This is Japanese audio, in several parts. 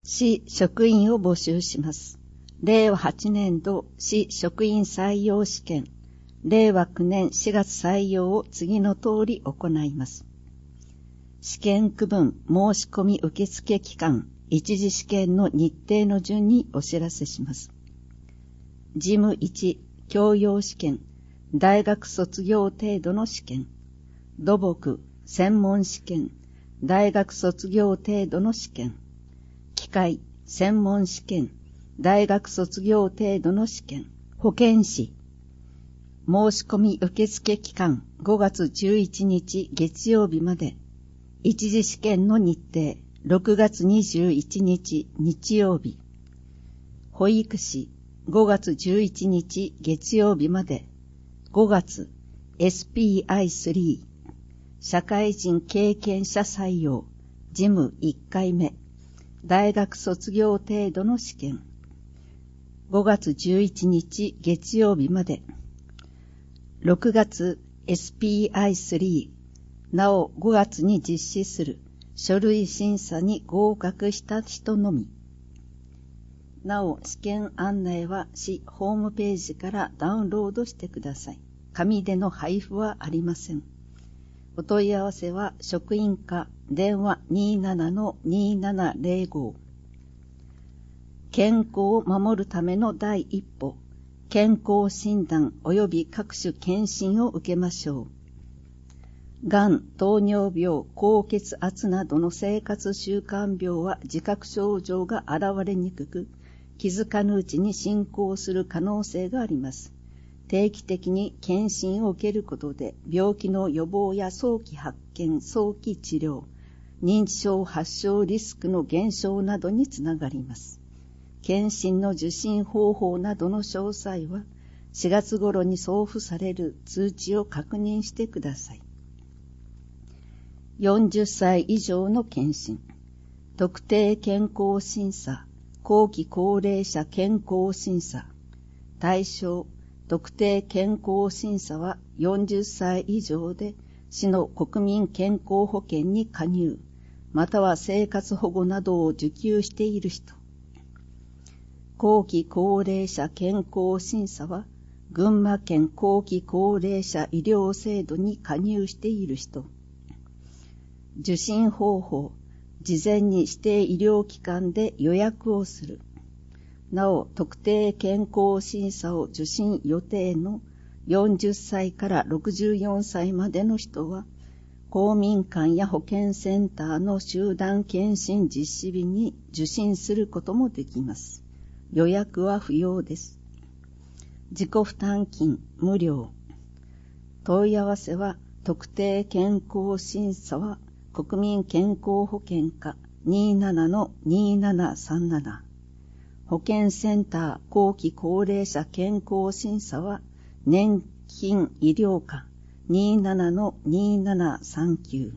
市職員を募集します。令和8年度市職員採用試験、令和9年4月採用を次の通り行います。試験区分申し込み受付期間、一次試験の日程の順にお知らせします。事務1、教養試験、大学卒業程度の試験。土木、専門試験、大学卒業程度の試験。機械、専門試験、大学卒業程度の試験。保健師。申し込み受付期間5月11日月曜日まで。一次試験の日程6月21日日曜日。保育士5月11日月曜日まで。5月 SPI3 社会人経験者採用事務1回目大学卒業程度の試験。5月11日月曜日まで。6月 SPI3 なお5月に実施する書類審査に合格した人のみ。なお試験案内は市ホームページからダウンロードしてください。紙での配布はありません。お問い合わせは職員課電話 27-2705。健康を守るための第一歩、健康診断及び各種検診を受けましょう。がん、糖尿病、高血圧などの生活習慣病は自覚症状が現れにくく、気づかぬうちに進行する可能性があります。定期的に検診を受けることで病気の予防や早期発見、早期治療、認知症発症リスクの減少などにつながります。検診の受診方法などの詳細は4月頃に送付される通知を確認してください。40歳以上の検診、特定健康審査、後期高齢者健康審査、対象、特定健康審査は40歳以上で市の国民健康保険に加入、または生活保護などを受給している人。後期高齢者健康審査は群馬県後期高齢者医療制度に加入している人。受診方法、事前に指定医療機関で予約をする。なお、特定健康審査を受診予定の40歳から64歳までの人は、公民館や保健センターの集団検診実施日に受診することもできます。予約は不要です。自己負担金無料。問い合わせは、特定健康審査は国民健康保険課 27-2737。保健センター後期高齢者健康審査は年金医療課 27-2739。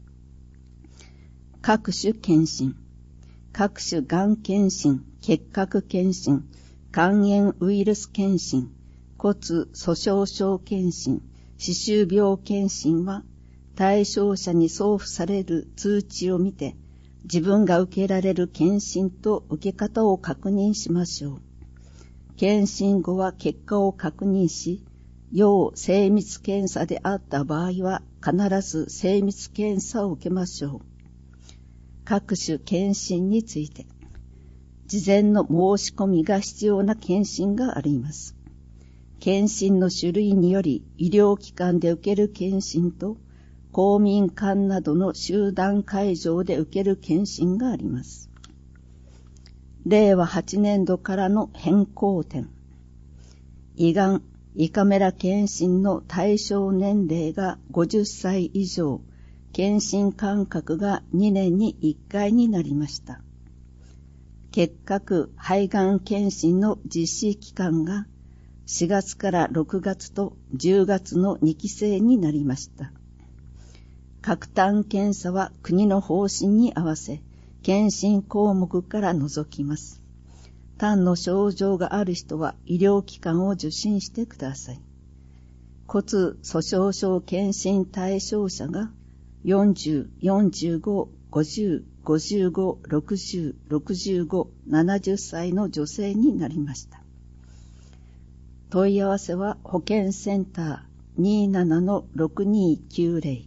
各種検診、各種がん検診、結核検診、肝炎ウイルス検診、骨粗鬆症検診、歯周病検診は対象者に送付される通知を見て自分が受けられる検診と受け方を確認しましょう。検診後は結果を確認し、要精密検査であった場合は必ず精密検査を受けましょう。各種検診について、事前の申し込みが必要な検診があります。検診の種類により医療機関で受ける検診と公民館などの集団会場で受ける検診があります。令和8年度からの変更点。胃がん、胃カメラ検診の対象年齢が50歳以上、検診間隔が2年に1回になりました。結核、肺がん検診の実施期間が4月から6月と10月の2期生になりました。各単検査は国の方針に合わせ、検診項目から除きます。単の症状がある人は医療機関を受診してください。骨粗鬆症検診対象者が40、45、 50、55、60、65、70歳の女性になりました。問い合わせは保健センター 27-6290